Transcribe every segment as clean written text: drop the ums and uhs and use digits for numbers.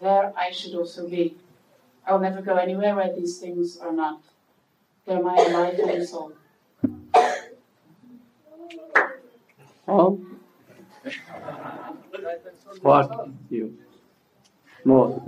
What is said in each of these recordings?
there I should also be. I'll never go anywhere where these things are not. They're my life and soul. Oh, what you more?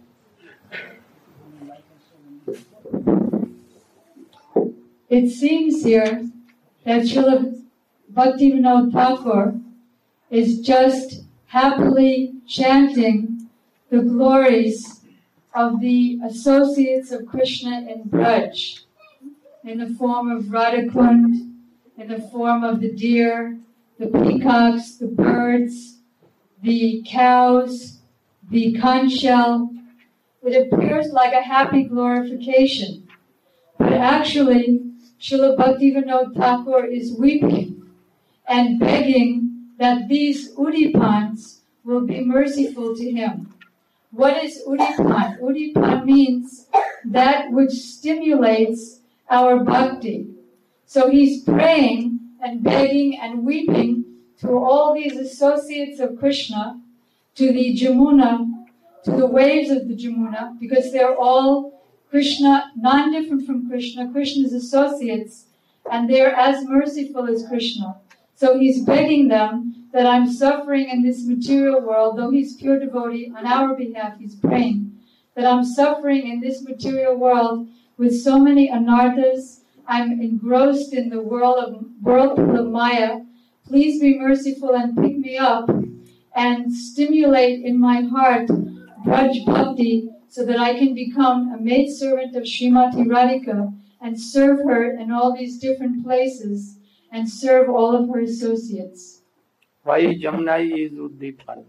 It seems here that Srila Bhaktivinoda Thakur is just happily chanting the glories of the associates of Krishna in Braj, in the form of Radhakund, in the form of the deer, the peacocks, the birds, the cows, the conch shell. It appears like a happy glorification. But actually, Srila Bhaktivinoda Thakur is weeping and begging that these udipans will be merciful to him. What is udipan? Udipan means that which stimulates our bhakti. So he's praying and begging and weeping to all these associates of Krishna, to the Jamuna, to the waves of the Jamuna, because they're all Krishna, non-different from Krishna, Krishna's associates, and they're as merciful as Krishna. So he's begging them that I'm suffering in this material world, though he's pure devotee, on our behalf he's praying, that I'm suffering in this material world with so many anarthas, I'm engrossed in the whirlpool of Maya. Please be merciful and pick me up and stimulate in my heart Braj Bhakti, so that I can become a maidservant of Srimati Radhika and serve her in all these different places and serve all of her associates. Why Jamuna is Uddipan?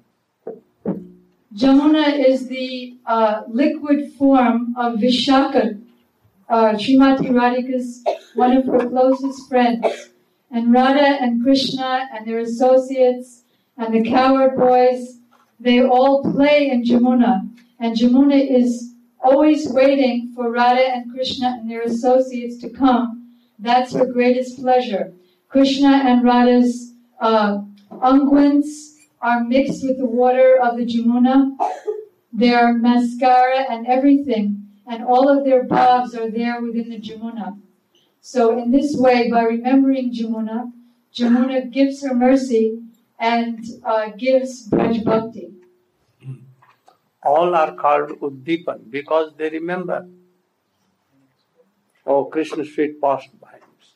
Jamuna is the liquid form of Vishaka, Srimati Radhika's one of her closest friends. And Radha and Krishna and their associates and the cowherd boys, they all play in Jamuna. And Jamuna is always waiting for Radha and Krishna and their associates to come. That's her greatest pleasure. Krishna and Radha's unguents are mixed with the water of the Jamuna. Their mascara and everything, and all of their bhavs are there within the Jamuna. So in this way, by remembering Jamuna, Jamuna gives her mercy and gives Braj Bhakti. All are called Uddipan because they remember. Oh, Krishna's feet passed by.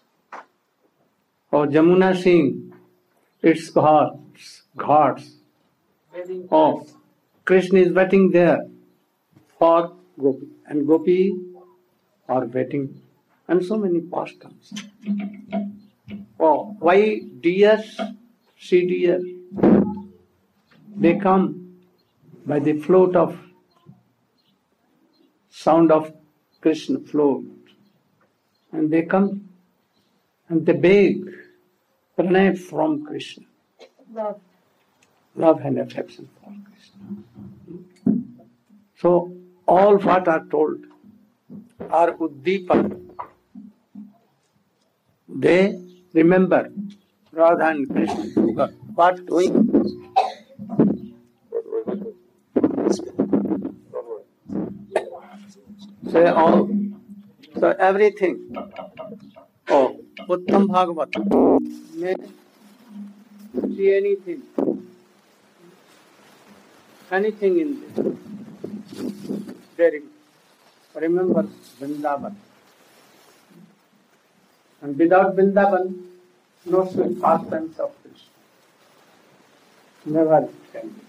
Oh, Jamuna sing its ghats. Oh, Krishna is waiting there for Gopi. And Gopi are waiting. And so many pastimes. Oh, why deers see deer? They come by the float of sound of Krishna float. And they come and they beg pranay from Krishna. Love and affection for Krishna. So all what are told are Uddipan. They remember Radha and Krishna. What doing? Say all. So everything. Oh, Uttam Bhagavata. May see anything. Anything in this. Very. Remember Vrindavan. And without Vrindavan, no sweet pastimes of Krishna. Never can be.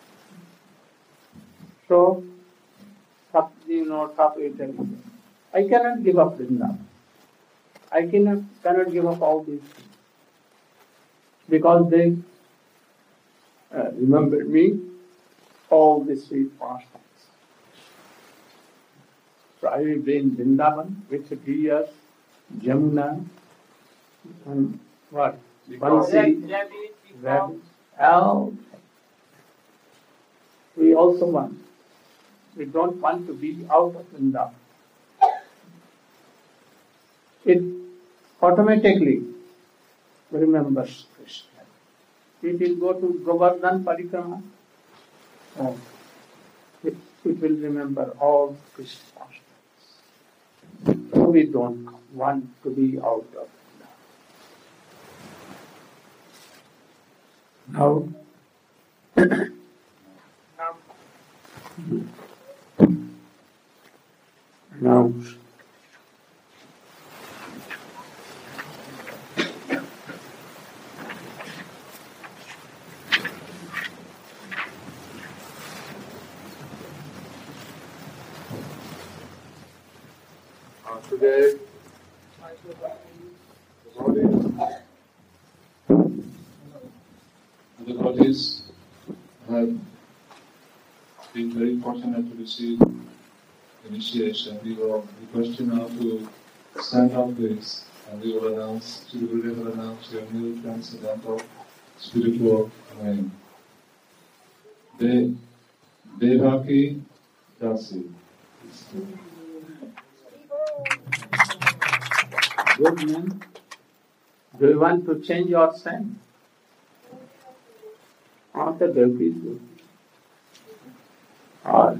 So, top eating. I cannot give up Vrindavan. I cannot give up all these things. Because they remember me, all the sweet pastimes. So I will be in Vrindavan with the deers, Jamuna, and what? Bansi, rabbit, elk. We also want. We don't want to be out of Vrindavan. It automatically remembers Krishna. It will go to Govardhan Parikrama. it will remember all Krishna consciousness. So we don't want to be out of love. Now, today, the devotees have been very fortunate to receive initiation. We will request you now to stand up, please, and we will announce, Sri Gurudev will announce your new transcendental spiritual name. Devaki Dasi. good name. Do you want to change your sign? After Devaki is good. Or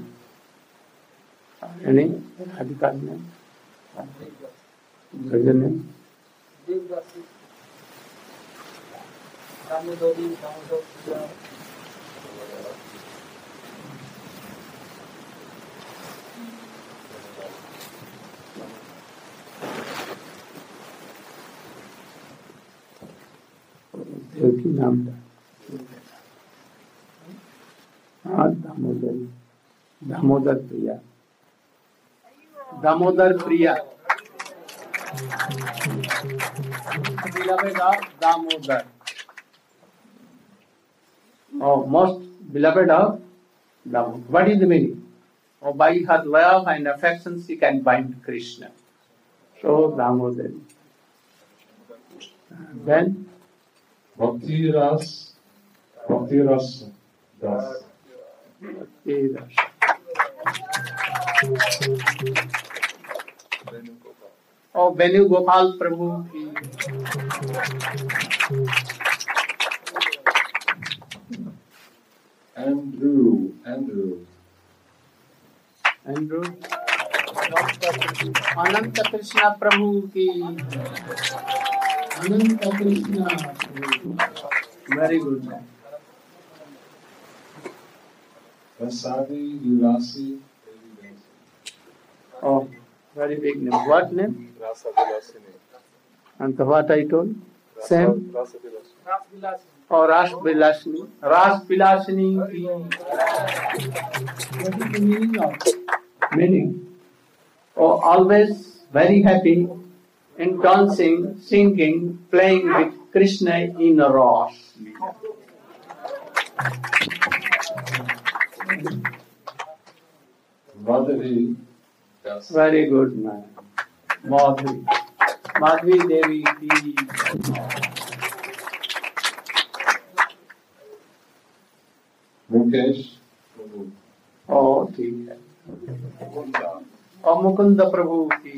any Adhikar name? What is the name? Devaki नाम था हाँ दामोदर प्रिया beloved of Damodar. Oh, most beloved of Damodar. What is the meaning? Oh, by her love and affection she can bind Krishna. So Damodar. Then Bhakti Ras Das. Oh, Venu Gopal Prabhu ki. Andrew. Ananta Krishna Prabhu ki. Ananta Krishna. Very good man. Rasadi Vilasi. Oh, very big name. What name? Rasa Vilasini. And what I told? Same? Oh, Ras Vilasini. Ras Vilasini. What is the meaning of? Meaning? Oh, always very happy in dancing, singing, playing with Krishna in a Ras. Madhavi. Yes. Very good man. Madhavi Devi ki. Mukesh Prabhu. Oh, ठीक है. और मुकुंद प्रभु की.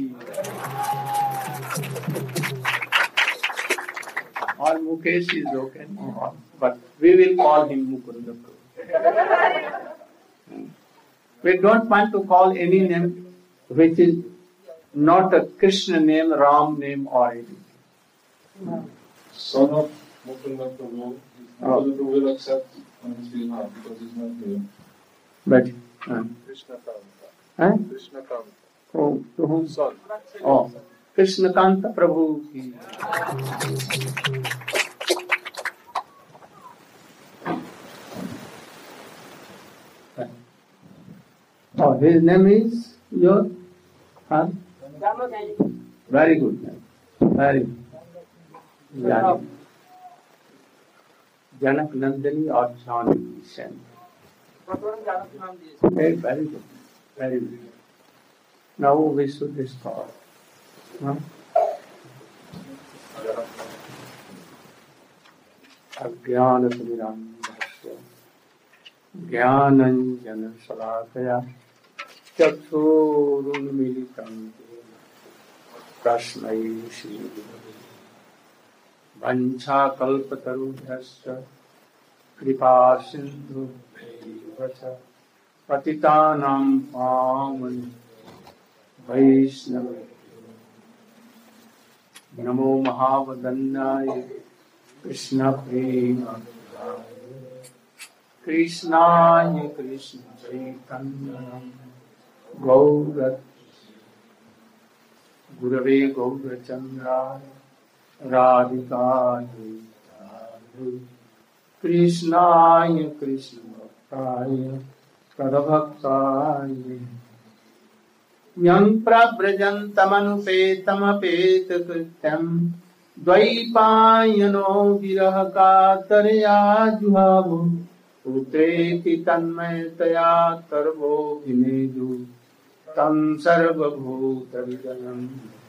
Or Mukesh is okay, but we will call him Mukunda Prabhu. We don't want to call any name which is not a Krishna name, Ram name or anything. Son of Mukunda Prabhu. Mukunda Prabhu will accept on his behalf because he's not here. But Krishna Kanta. Krishna Kanta. Oh, to whom? Son. Oh, Krishna Kanta Prabhu ki. Oh, his name is your? Huh? Very good name. Very good. Janak Nandini or Janaki Sen. Very good. Very good. Now we should start. No? Ajnanatimirandhasya Jnananjana Salakaya Chakshurunmilitam Tasmai Shri Gurave Vancha Kalpatarubhyasya Kripa Sindhubhyaiva पतितानां पावन वैष्णव नमो महावदन्याय कृष्ण प्रेम कृष्णाय कृष्ण चैतन्य गौर गुरवे गौरचंद्राय राधिकाय कृष्णाय कृष्ण भक्ताय तद्भक्ताय यं प्रव्रजन्तमनुपेतमपेतकृत्यं द्वैपायनो विरह कातरया जुहावो पुत्रेति तन्मयतया सर्वोऽभिनेदु तं सर्वभूतविदनं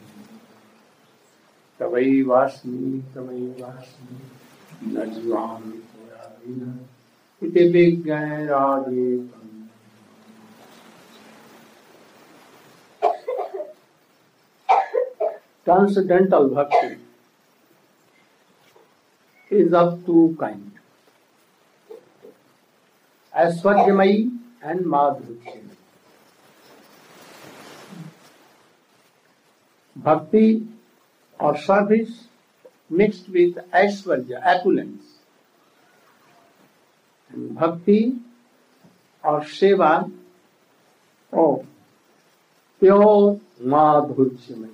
तवैवास्मि न जीवामि त्वया विना इति विज्ञाय Transcendental bhakti is of two kinds, Aishwaryamayi and Madhuryayi. Bhakti or service mixed with Aishwarya, opulence. And bhakti or seva of pure Madhuryayi.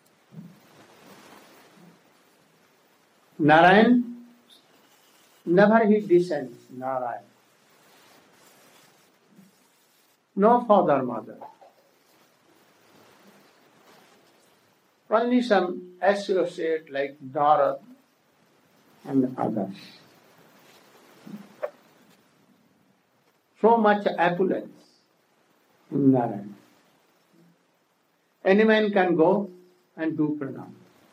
Narayan, never he descends, Narayan. No father, mother. Only some associate like Narad and others. So much opulence in Narayan. Any man can go and do pranam.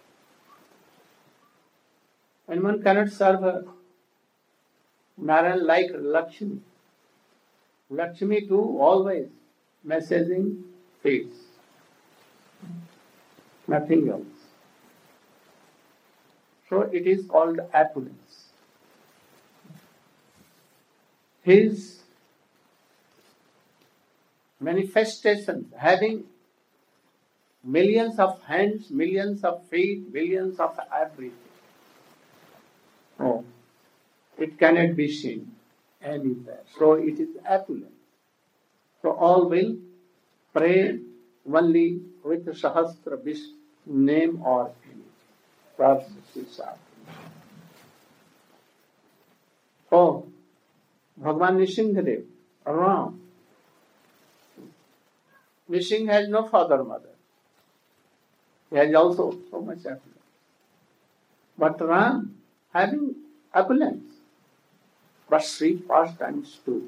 And one cannot serve Narayan like Lakshmi. Lakshmi too always messaging face. Nothing else. So it is called opulence. His manifestations having millions of hands, millions of feet, millions of everything. Oh, it cannot be seen anywhere. So it is opulent. So all will pray only with the Sahasra name or image. Oh, Bhagavan Nishingadev, Ram. Nishinga has no father, mother. He has also so much opulence. But Ram, having opulence, but sweet pastimes too.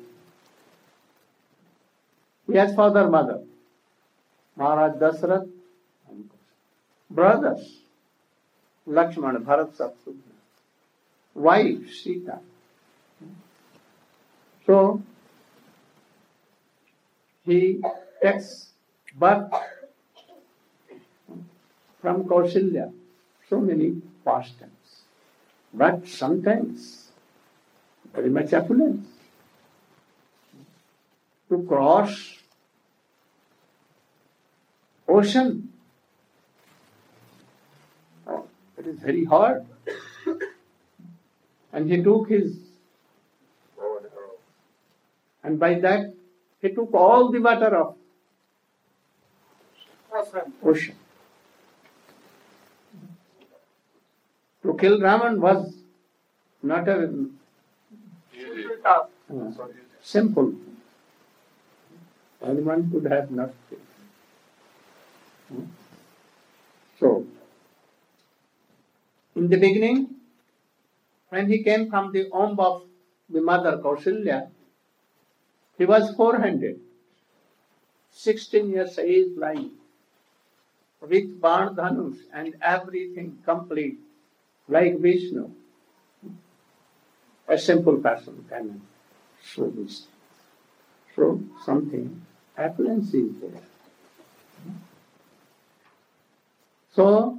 He has father, mother, Maharaj Dasarath, and brothers, Lakshmana, Bharat, Shatrugna, wife, Sita. So, he takes birth from Kausalya, so many pastimes. But sometimes, very much opulence. To cross ocean, it is very hard. And he took his, and by that, he took all the water of ocean. To kill Raman was not a simple. Anyone could have not killed. So, in the beginning, when he came from the womb of the mother Kausalya, he was 400, 16 years age lying, with Ban Dhanush and everything complete, like Vishnu. A simple person cannot show this. So something, opulence is there. So,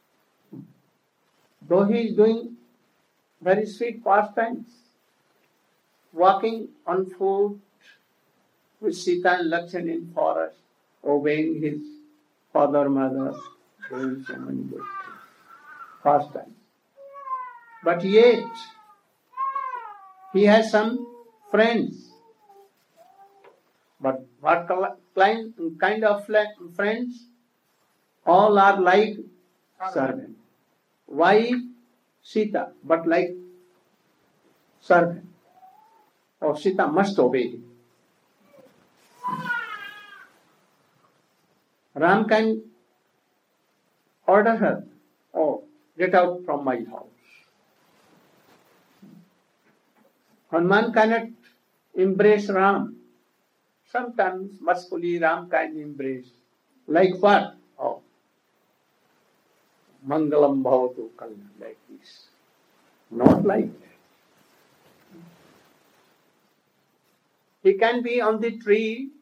though he is doing very sweet pastimes, walking on foot, with Sita and Lakshman in forest, obeying his father, mother, doing so many good things, pastimes. But yet, he has some friends. But what kind of friends? All are like servant. Why Sita? But like servant. Or Sita must obey him. Ram can order her, oh, get out from my house. Hanuman cannot embrace Ram. Sometimes mercifully Ram can embrace. Like what? Oh, Mangalam Bhavatu Kalyan, like this. Not like that. He can be on the tree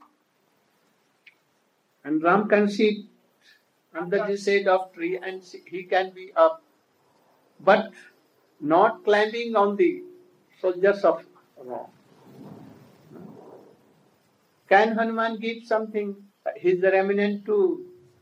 and Ram can sit under the shade of tree and he can be up. But not climbing on the soldiers of Ram. Can Hanuman give something, his remnant to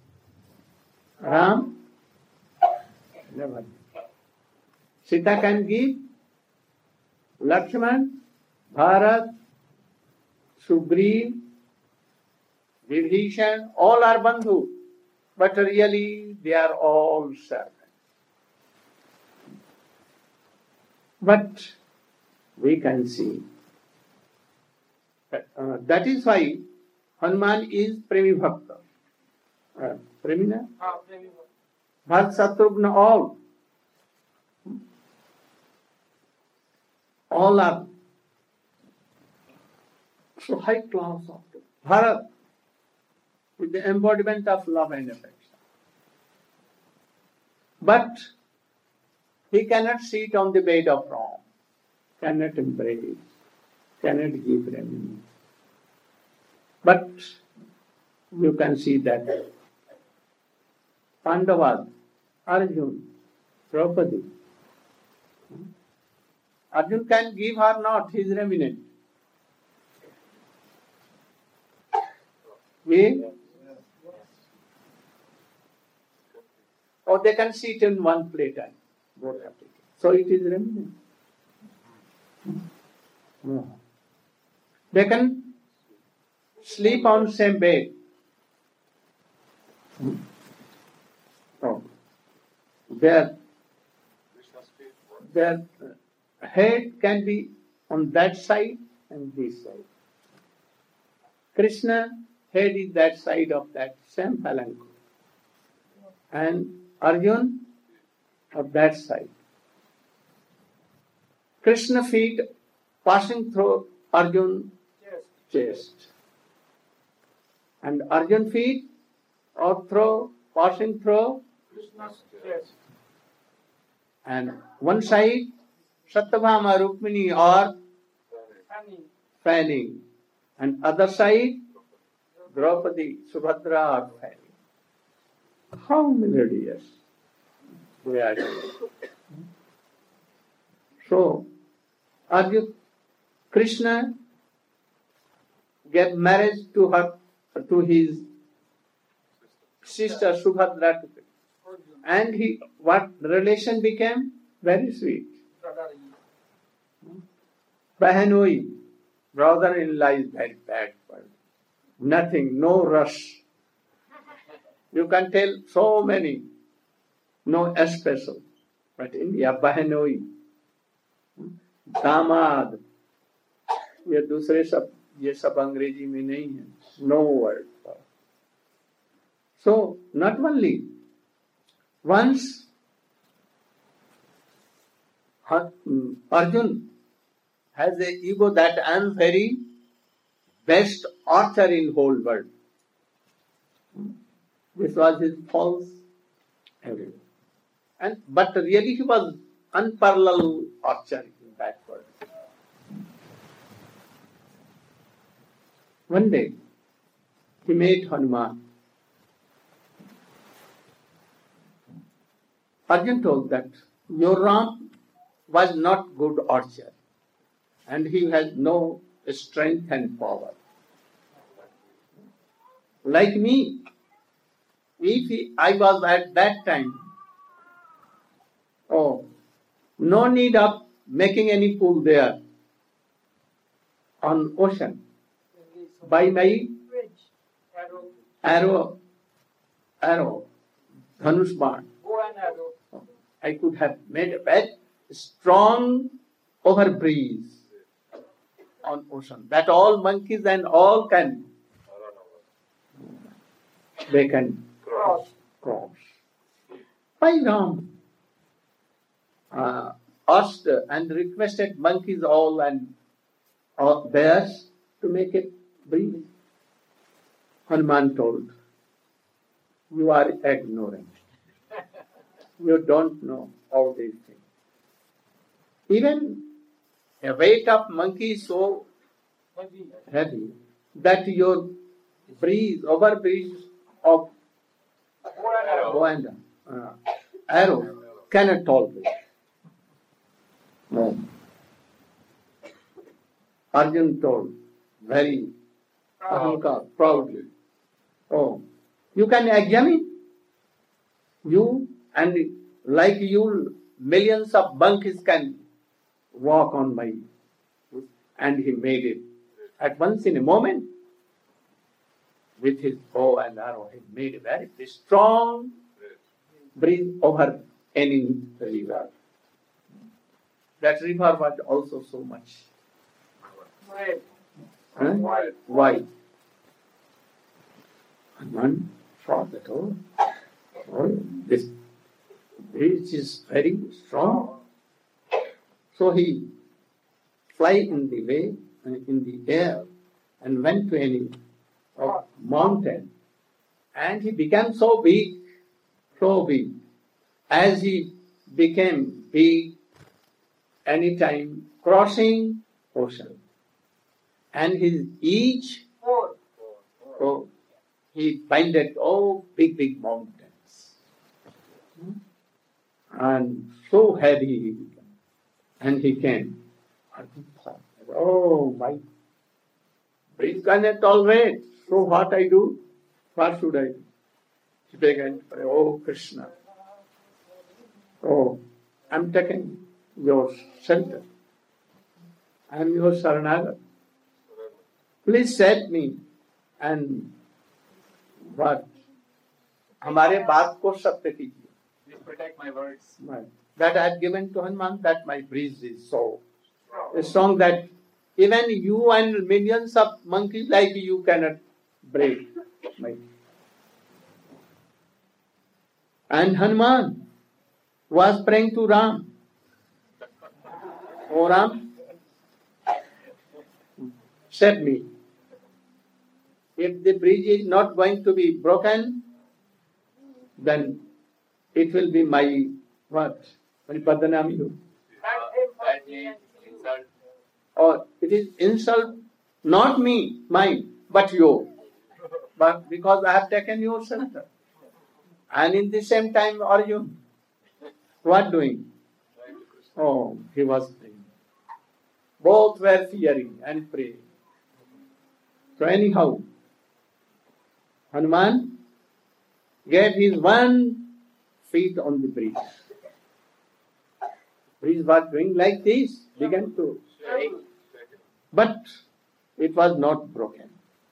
Ram? Never. Sita can give, Lakshman, Bharat, Sugriv, Vibhishan, all are bandhu, but really they are all servants. But we can see that is why Hanuman is Premi Bhakta. Premina? Bharat Shatrugna, all are so high class of Bharat with the embodiment of love and affection. But he cannot sit on the bed of Ram, cannot embrace, cannot give remedy. But you can see that Pandavas, Arjun, Draupadi, Arjun can give her not his remnant. Or they can sit in one plate and both have taken. So it is remnant. No. They can sleep on same bed. Oh. Their head can be on that side and this side. Krishna head is that side of that same palanquin. And Arjun of that side. Krishna feet passing through Arjun's chest. And Arjun feet or passing through Krishna's chest. And one side Satyabhama, Rukmini or fanning. And other side Draupadi, Subhadra or fanning. How melodious they are. So, Arjun, Krishna gave marriage to his sister Subhadra, and what relation became? Very sweet. Bahanoi, brother-in-law is very bad word. Nothing, no rush. You can tell so many, no special. But India, Bahanoi, दामाद, ये दूसरे सब ये सब अंग्रेजी में नहीं है. No word. So not only once Arjun has a ego that I am very best archer in whole world. This was his false evidence. But really he was unparalleled archer in that world. One day he met Hanuman. Arjun told that your Ram was not good archer and he has no strength and power. like me. I was at that time, no need of making any pool there on ocean. By my arrow, Dhanush Baan, I could have made a very strong overbreeze on ocean that all monkeys and all they can cross. Why Ram asked and requested monkeys all and bears to make it breathe? Hanuman told, you are ignorant. You don't know all these things. Even a weight of monkey is so heavy that your overbreeze of bow and arrow cannot tolerate. No. Arjun told very proudly, you can examine. You and like you, millions of monkeys can walk on my. And he made it at once in a moment. With his bow and arrow, he made a very strong breeze over any river. That river was also so much wide. And one saw that, this breeze is very strong. So he fly in the air and went to any mountain, and he became so big. As he became big, anytime crossing ocean, and his each, he binded big mountains, and so heavy he became, and he came. My breeze cannot tolerate. So what I do? What should I do? He began to pray, Krishna, I'm taking your shelter. I am your Saranagat. Please set me. And what? हमारे बात को सत्य कीजिए. Please protect my words. That I have given to Hanuman, that my breeze is so strong that even you and millions of monkeys like you cannot break my. And Hanuman was praying to Ram. Oh Ram, set me. If the bridge is not going to be broken, then it will be my what? My Badnami. Or it is insult, not me, mine, but you. But because I have taken your shelter. And in the same time, Arjun, what doing? He was praying. Both were fearing and praying. So anyhow, Hanuman gave his 1 feet on the bridge. Bridge was doing like this, began to shake. But it was not broken.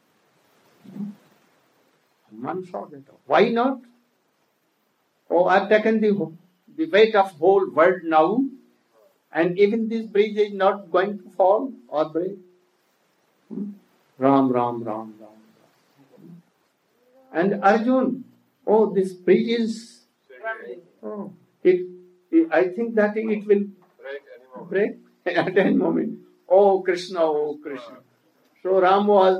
Hanuman saw that. Why not? I've taken the weight of whole world now, and even this bridge is not going to fall or break. Ram. And Arjun, this bridge is, I think that it will break at any moment. Krishna. So Ram was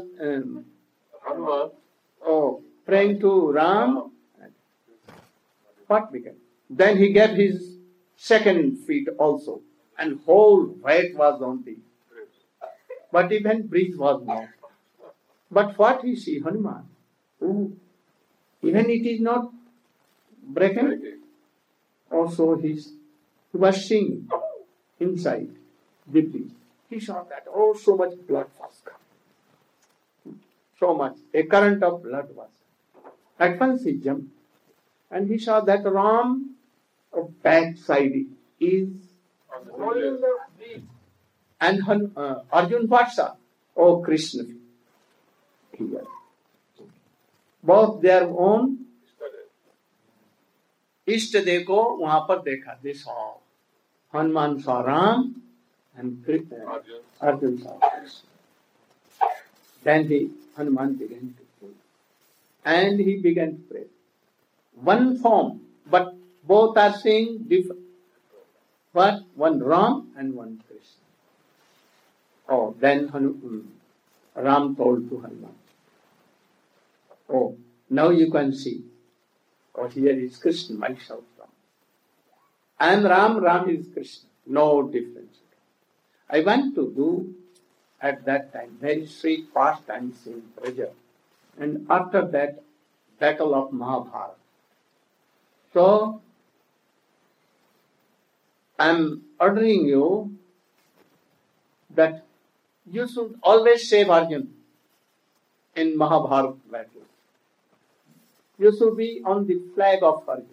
praying to Ram. What began? Then he gave his 2nd feet also, and whole weight was on the. But even breeze was not. But what he see, Hanuman? Even it is not broken. Also he was seeing inside deeply. He saw that so much blood was coming. so much. A current of blood was. At once he jumped and he saw that Ram backside is Holding the wheel. and Arjun what saw? Oh Krishna. Here. Both their own इष्ट देव को वहां पर देखा. They saw Hanuman saw Ram and Arjun saw Krishna. Then Hanuman began to pray. And he began to pray. One form, but both are saying different. But one Ram and one Krishna. Oh, then Ram told to Hanuman, oh, now you can see. Oh, here is Krishna, myself Ram. I am Ram, Ram is Krishna. No difference. I want to do at that time very sweet pastimes in pleasure. And after that, battle of Mahabharata. So, I am ordering you that you should always save Arjuna in Mahabharata battle. You should be on the flag of Arjuna.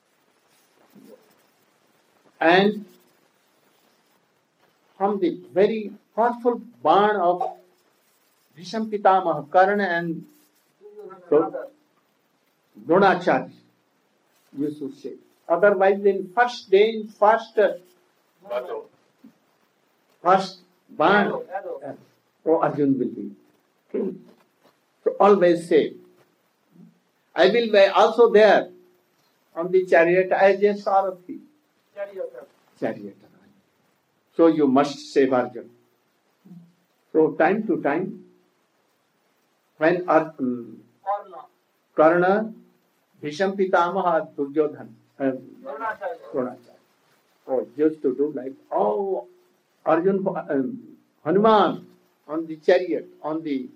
And from the very powerful barn of Bhisham Pitamaha, Karna and Dronacharya, you should save. Otherwise, in first day, in first barn, Arjuna will be killed. So always save. I will be also there on the chariot as a Sarathi. Chariot. So you must save Arjuna. So time to time, when Karna, Bhisham Pitamaha, Duryodhana, Dronacharya, used to do like, Arjuna, Hanuman on the chariot, on the,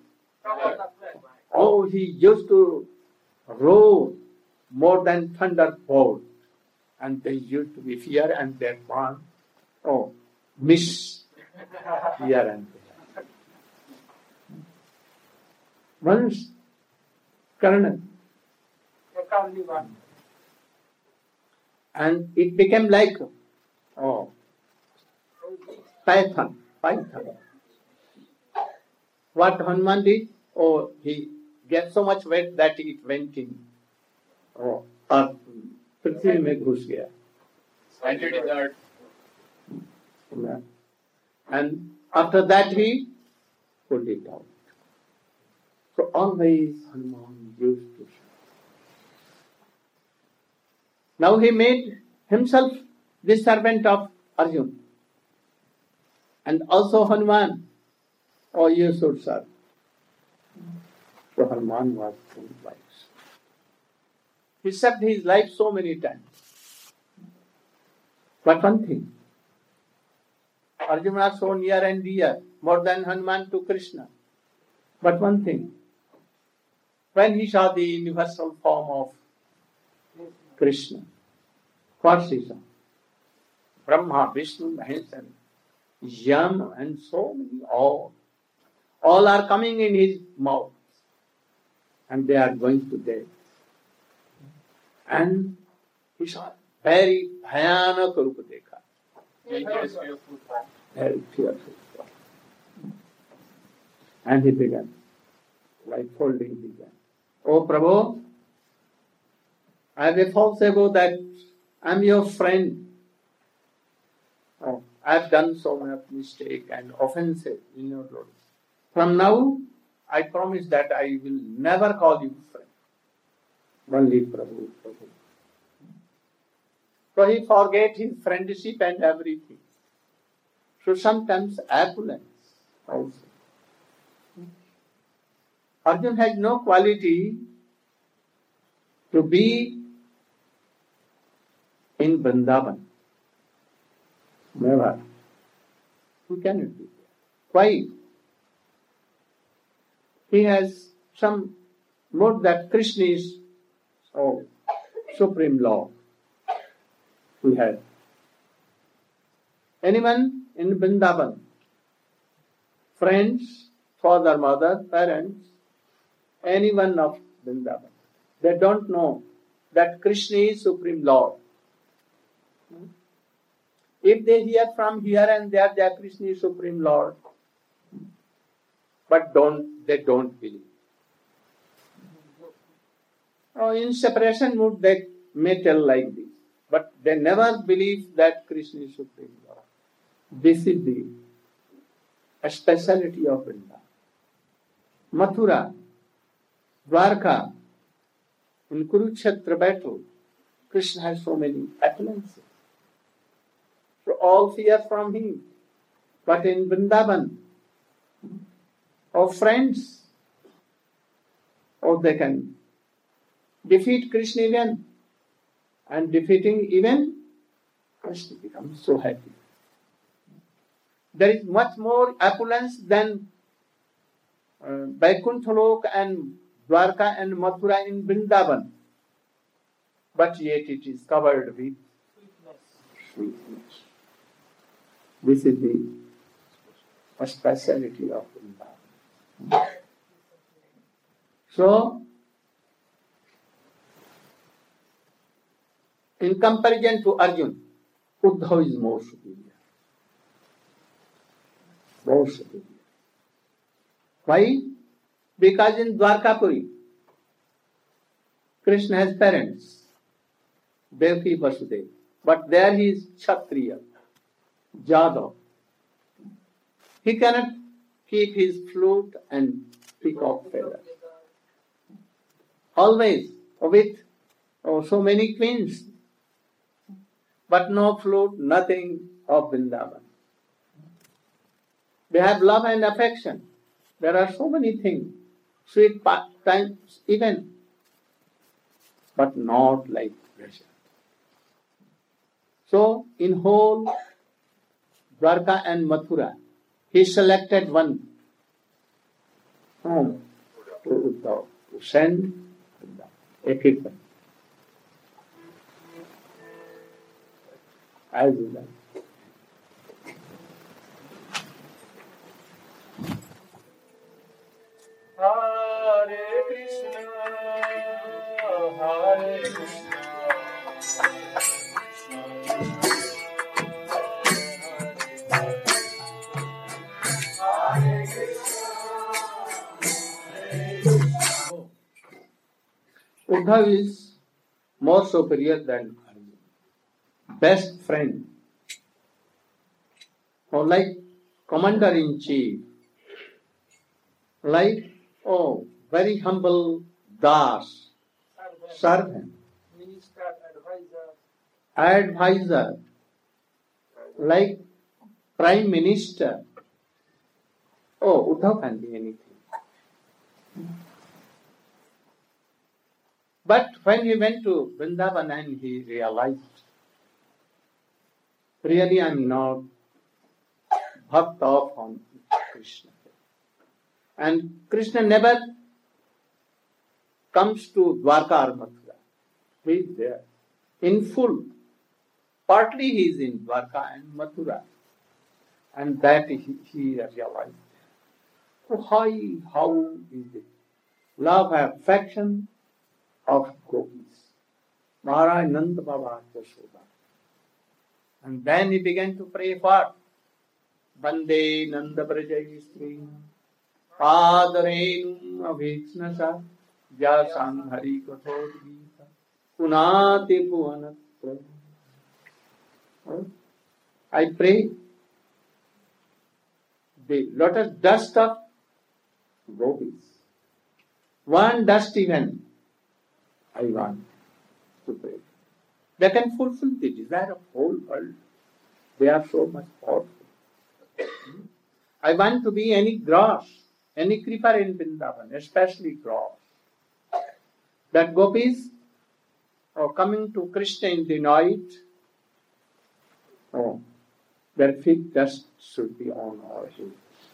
he used to roar more than thunderbolt, and they used to be fear and their barn, miss here and there. Once, Karna, and it became like python. What Hanuman did? He get so much weight that it went in पृथ्वी में घुस गया. Ended in the earth. And after that he pulled it out. So always Hanuman used to. Now he made himself the servant of Arjuna. And also Hanuman, you should serve. So Hanuman was full wise. He saved his life so many times. But one thing, Arjuna was so near and dear, more than Hanuman to Krishna. But one thing, when he saw the universal form of Krishna, what he saw? Brahma, Vishnu, Mahesh, and Yam, and so many, all are coming in his mouth. And they are going to death. And he saw very bhayanak rupa dekha. Very fearful form. And he began, like folding began. Oh Prabhu, I have a false ego that I am your friend. I have done so much mistake and offensive in your Lord. From now, I promise that I will never call you friend. Only Prabhu. So he forget his friendship and everything. So sometimes opulence also. Arjuna has no quality to be in Vrindavan. Never. He cannot be there. Why? He has some note that Krishna is supreme law. He has. Anyone in Vrindavan, friends, father, mother, parents, anyone of Vrindavan. They don't know that Krishna is Supreme Lord. If they hear from here and there that Krishna is Supreme Lord, but they don't believe. In separation mood they may tell like this, but they never believe that Krishna is Supreme Lord. This is the speciality of Vrindavan. Mathura, Dwarka, in Kurukshetra battle, Krishna has so many appearances. So all fear from him. But in Vrindavan, friends, they can defeat Krishna even, and defeating even, Krishna becomes so happy. There is much more opulence than Vaikuntha and Dwarka and Mathura in Vrindavan, but yet it is covered with sweetness. This is the speciality of Vrindavan. So, in comparison to Arjun, Uddhava is more superior. More superior. Why? Because in Dwarkapuri, Krishna has parents, Devaki Vasudeva, but there he is Kshatriya, Jadava. He cannot keep his flute and peacock feathers. Always with so many queens, but no flute, nothing of Vrindavan. They have love and affection. There are so many things, sweet times even, but not like pleasure. So, in whole Dwarka and Mathura, he selected one home to send a kirtan. As you like. Hare Krishna, Hare Krishna. Uddhava is more superior than Arjuna. Best friend. Or like commander-in-chief. Like, very humble Das. Servant. Minister, Advisor. Like Prime Minister. Uddhava can be anything. But when he went to Vrindavan and he realized, really I am not bhakta of Krishna. And Krishna never comes to Dwarka or Mathura. He is there in full. Partly he is in Dwarka and Mathura. And that he realized. So how is it? Love and affection of gopis. Maharaj Nanda Baba Yashoda. And then he began to pray for Bande Nanda Brajai Stri Padarenu Abhiksnasa Vyasam Hari Kathod Gita Punati Bhuvanatra. I pray the lotus dust of gopis. One dust even I want to pray. They can fulfill the desire of whole world. They are so much powerful. I want to be any grass, any creeper in Vrindavan, especially grass. That gopis are coming to Krishna in the night. Their feet dust should be on our heads.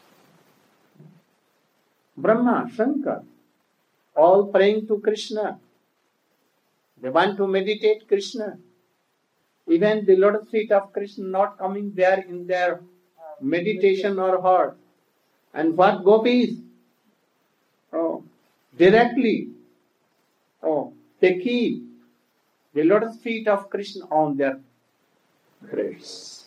Brahma, Shankar, all praying to Krishna. They want to meditate Krishna. Even the lotus feet of Krishna not coming there in their meditation or heart. And what gopis? directly, they keep the lotus feet of Krishna on their breasts.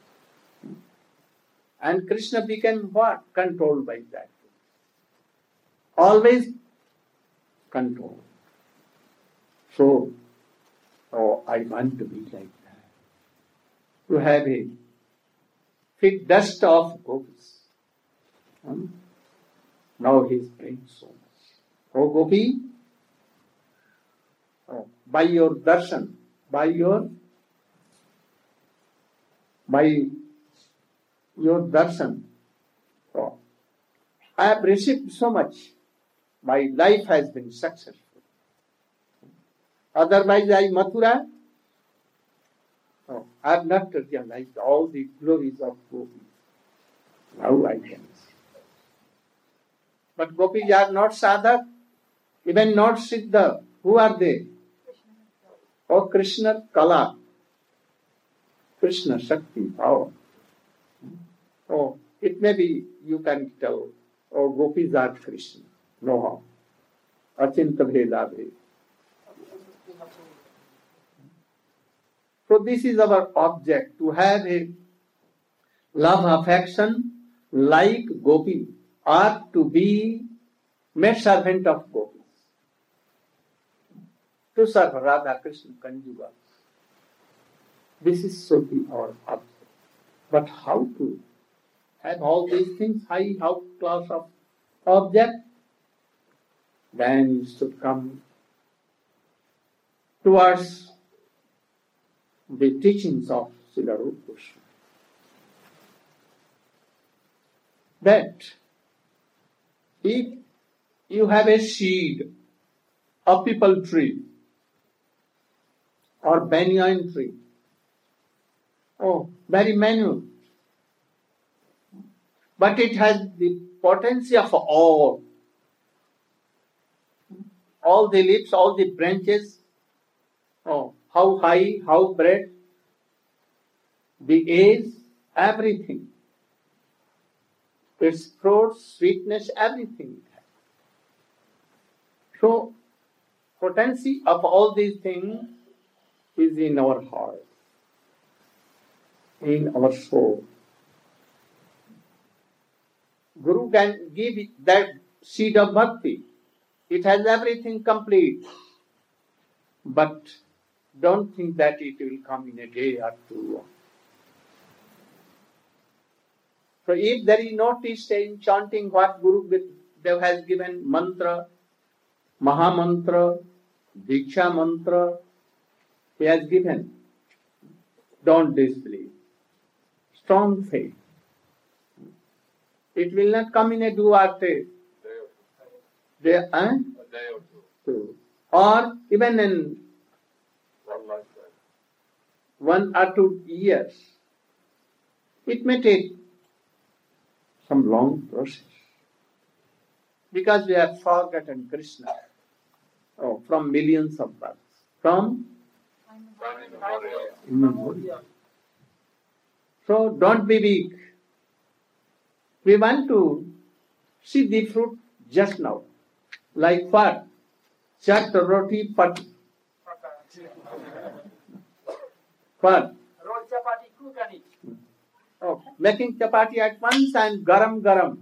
And Krishna became what? Controlled by that. Always controlled. So, I want to be like that. To have a fit dust of gopis. Now he is praying so much. Oh Gopi, by your darshan, by your darshan, I have received so much. My life has been successful. Otherwise, I Mathura, I have not realized all the glories of Gopi. Now I can see. But Gopis are not sadhak, even not siddha. Who are they? Oh, Krishna Kala. Krishna Shakti, power. Oh, it may be, you can tell, oh, Gopis are Krishna. No how. Achinta Bheda Bheda. So this is our object, to have a love affection like Gopi, or to be maid servant of Gopis. To serve Radha Krishna Kanjuga. This is should be our object. But how to have all these things, high class of object? Then you should come towards the teachings of Srila Rupa Goswami. That if you have a seed of peepal tree or banyan tree, very minute, but it has the potency of all the leaves, all the branches, how high, how broad, the age, everything. Its fruit, sweetness, everything. So, potency of all these things is in our heart, in our soul. Guru can give that seed of bhakti. It has everything complete. But don't think that it will come in a day or two. So if there is no teacher in chanting what Guru Dev has given, mantra, Maha Mantra, Diksha Mantra, he has given, don't disbelieve. Strong faith. It will not come in a do or day. A day or two. Or even in 1 or 2 years. It may take some long process. Because we have forgotten Krishna from millions of births. From immemorial. So don't be weak. We want to see the fruit just now. Like what? Chat roti pat. What? Making chapati at once and garam.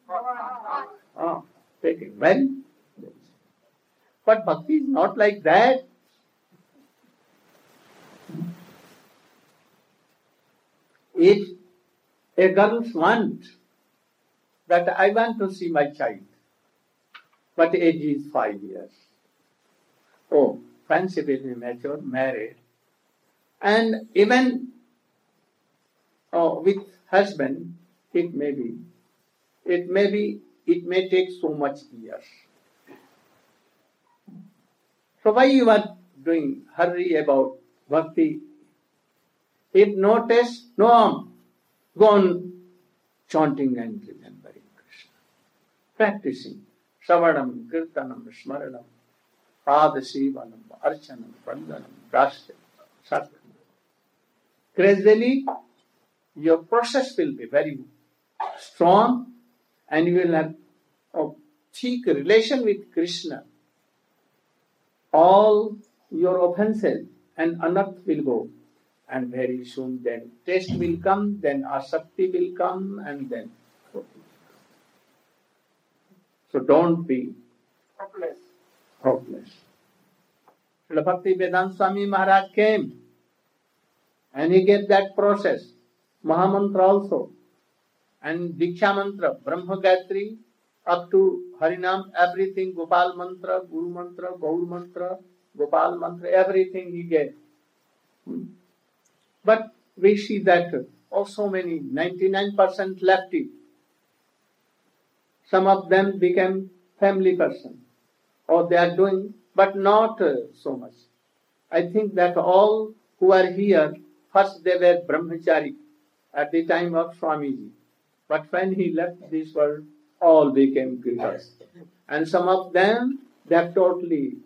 Taking very. But bhakti is not like that. If a girl wants that I want to see my child, but age is 5 years. Principally mature, married, and even with husband, it may take so much years. So why you are doing hurry about bhakti? If no test, no harm. Go on chanting and remembering Krishna. Practicing. Savanam, Kirtanam, Smaranam, Padasivanam, Archanam, Vandanam, Dasya, Satnam. Gradually, your process will be very strong and you will have thick relation with Krishna, all your offenses and unearth will go. And very soon then taste will come, then asakti will come, and then. So don't be hopeless. Srila Bhakti Vedanta Swami Maharaj came and he gave that process, Mahamantra also, and Diksha Mantra, Brahma Gayatri, up to Harinam, everything, Gopal Mantra, Guru Mantra, Gaur Mantra, Gopal Mantra, everything he gave. But we see that so many, 99% left it. Some of them became family person, or they are doing, but not so much. I think that all who are here, first they were brahmachari at the time of Swamiji. But when he left this world, all became grihas. And some of them, they have totally.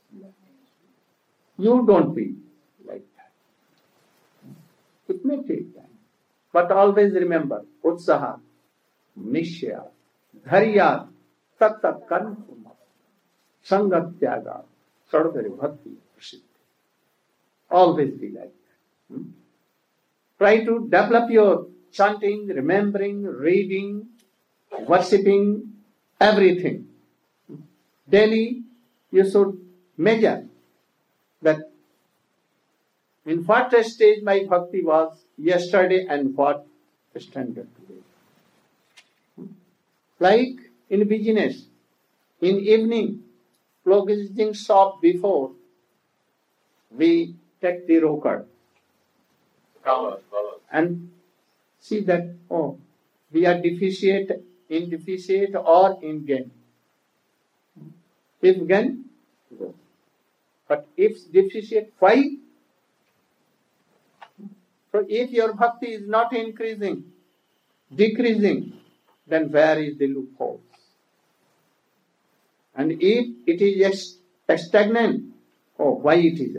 You don't be like that. It may take time. But always remember, Utsaha, Nishya, Dharya, Tatta Karma, Sangat Tyaga, Sadhari Bhakti, Prasiddhi. Always be like that. Try to develop your chanting, remembering, reading, worshipping, everything. Daily you should measure that in what stage my bhakti was yesterday and what standard today. Like in business, in evening, closing shop before, we take the roker and see that, we are deficient or in gain. If gain, go. But if deficient, why? So if your bhakti is not increasing, decreasing, then where is the loophole? And if it is stagnant, why it is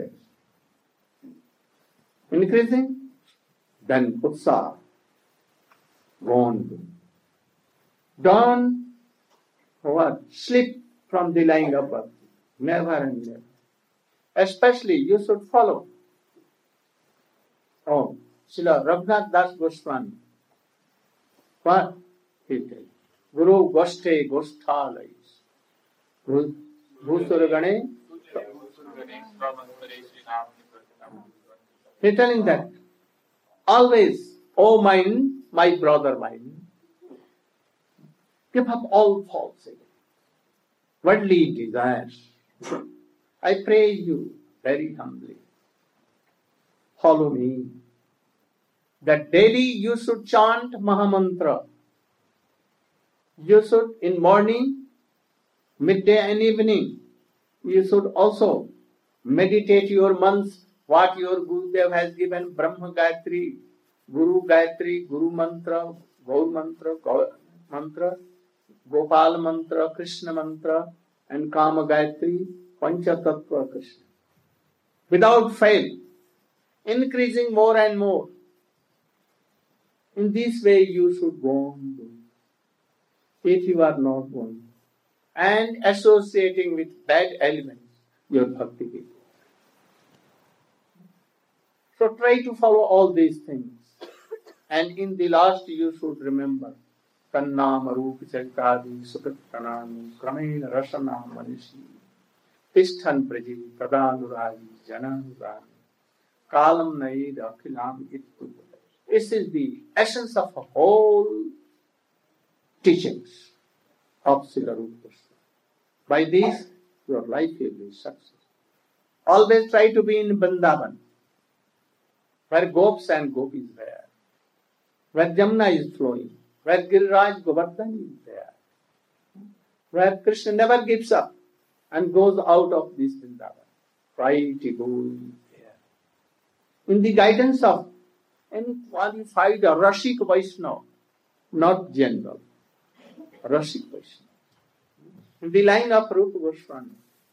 increasing? Then utsaha, go on. Don't slip from the line of bhakti. Never and never. Especially you should follow. Srila Raghunath Das Goswami. What he tells? Guru Goste Gosthalais. Bhusuragane. He telling that always, O mind, my brother mind, give up all false worldly desires. I pray you very humbly. Follow me. That daily you should chant Mahamantra. You should in morning, midday and evening. You should also meditate your months, what your Gurudev has given, Brahma Gayatri, Guru Mantra, Gaur Mantra, Gopal Mantra, Krishna Mantra, and Kama Gayatri, Pancha Tattva Krishna. Without fail, increasing more and more. In this way you should go on doing. If you are not going and associating with bad elements, your bhakti will go. So try to follow all these things. And in the last you should remember Tannam Arup Chaitadi Sukrit Pranami Kramena Rasana Manishi Tisthan Praji Tadanuraji Jananurani Kalam Naid Akhilam Ittu. This is the essence of whole teachings of Srila Rupa Goswami. By this, your life will be successful. Always try to be in Vrindavan, where Gops and Gopis are there, where Jamuna is flowing, where Giriraj Govardhan is there, where Krishna never gives up and goes out of this Vrindavan. Try to go there. In the guidance of any qualified Rashik Vaishnava, not general, Rashik Vaishnava. In the line of Rupa Goswami.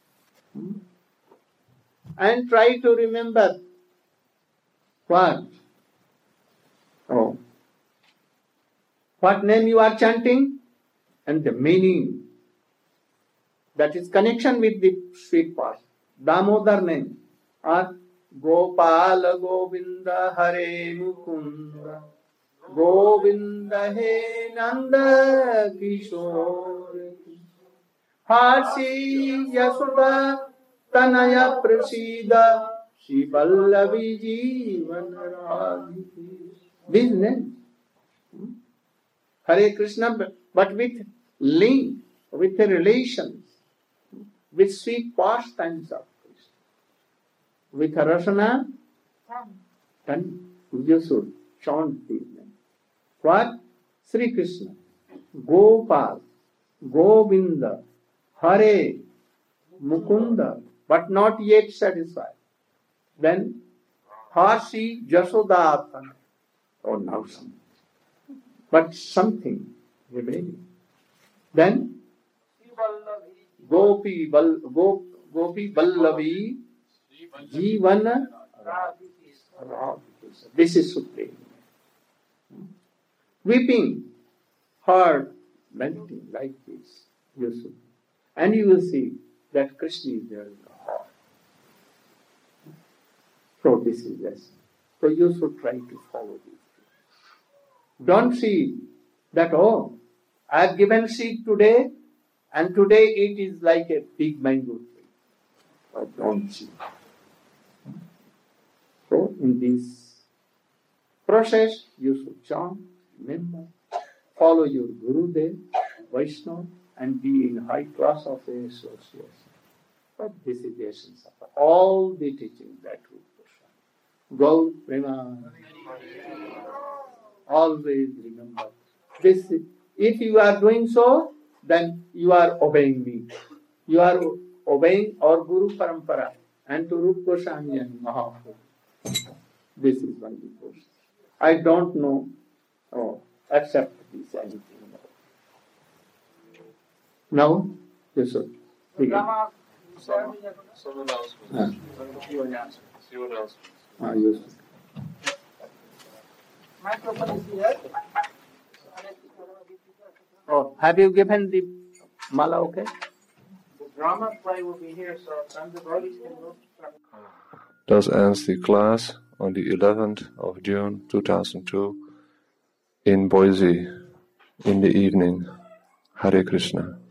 And try to remember what? What name you are chanting and the meaning That is connection with the sweet past. Damodar name. Or Gopala Govinda Hare Mukunda Govinda He Nanda Kishore Harsi Yasuda Tanaya Prasida Shri Vallavi Jeevan Radhiki. These names. Hare Krishna, but with link, with the relations, with sweet pastimes of Krishna. With Rasana, then you should chant these names. What? Sri Krishna, Gopal, Govinda, Hare, Mukunda, but not yet satisfied. Then Harsi Jasodapana. Oh, now something. But something remaining. Then Gopi Vallavi Jeevana Radhika. This is supreme. Weeping, heart melting like this. You should. And you will see that Krishna is there in the heart. So this is lesson. So you should try to follow this. Don't see that, oh, I have given seed today and today it is like a big mango tree. Oh, don't see. So in this process, you should chant, remember, follow your Gurudev, Vaishnava, and be in high class of the association. But this is the essence of all the teaching that we push. Gaur Prema. Always remember this. If you are doing so, then you are obeying me. You are obeying our Guru Parampara and to Rupa Goswami and Mahaprabhu. This is one devotion. I don't know except this anything. Now, you should begin. Someone else was. See what else was. You should. Oh, have you given the mala, okay? The drama play will be here, so some devotees can move. Thus ends the class on the 11th of June 2002 in Boise in the evening. Hare Krishna.